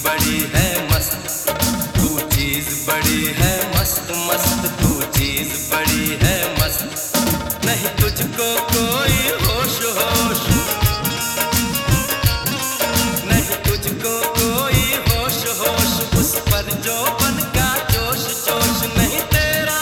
बड़ी है मस्त, तू चीज बड़ी है मस्त मस्त, तू चीज बड़ी है मस्त। नहीं तुझको कोई होश होश, नहीं तुझको कोई होश होश, उस पर जो बन का जोश जोश। नहीं तेरा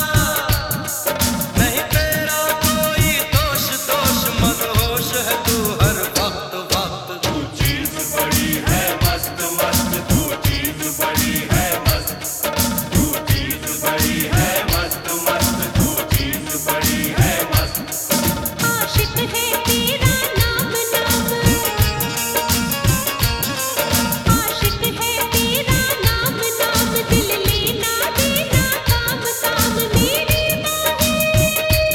कोई दोष दोष, मदहोश है तू हर वक्त वक्त। तू चीज बड़ी है मस्त मस्त, तू चीज बड़ी है मस्त, तू चीज बड़ी है मस्त मस्त, तू चीज बड़ी है मस्त। आशिक है तेरा नाम नाम, आशिक है तेरा नाम नाम, दिल लेना देना काम काम। मेरी बाहें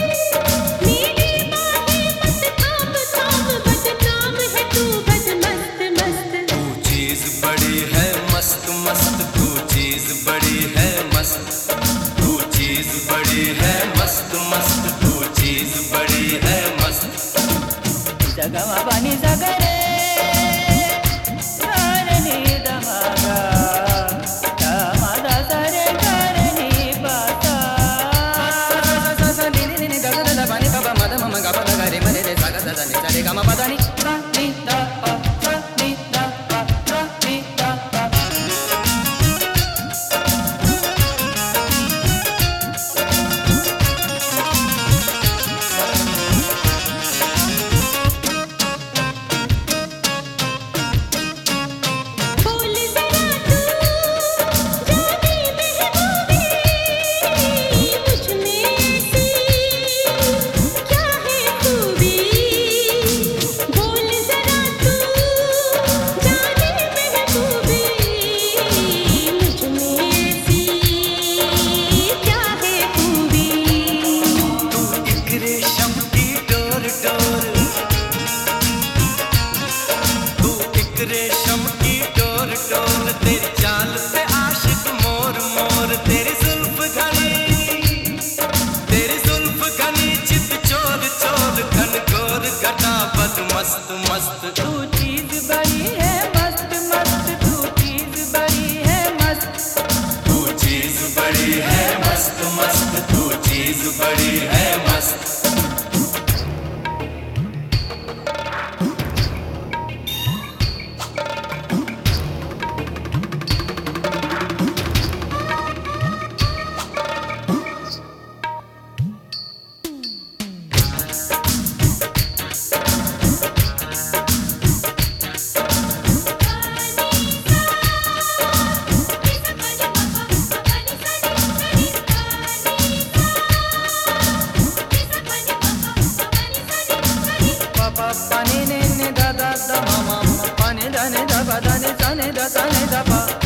मत थाम थाम, बदनाम है तू बद मस्त मस्त। तू चीज बड़ी है मस्त मस्त, तू चीज बड़ी है मस्त, तू चीज बड़ी है मस्त मस्त, तू चीज बड़ी है मस्त। जगमा पानी सगरे करनी दमागा, दमादा सरे करनी पाता। नी नी नी दा दा दा पानी पापा मद मम गा पा गा रे मरे रे सा गा दा नी सा रे गा मा पा दा नी सा नी दा पा सा नी दा पा सा नी दा पा। बोल जरा तू जाने महबूबी, मुझ में ऐसी क्या है खूबी। बोल जरा तू जाने महबूबी, मुझ में ऐसी क्या है खूबी। तू एक रेशम की डोर डोर, तू एक रेशम की डोर डोर, तेरी चाल पे आशिक मोर मोर। तेरी जुल्फ घनी चित चोर चोर, घन घोर घटा बद मस्त मस्त। तू चीज बड़ी है मस्त मस्त, तू चीज बड़ी है मस्त। तू चीज बड़ी है मस्त मस्त, तू चीज बड़ी है मस्त। पापा पानी ने दा दा दा मामा, पानी दा ने दा पा दा ने सा ने दा सा ने दा पा।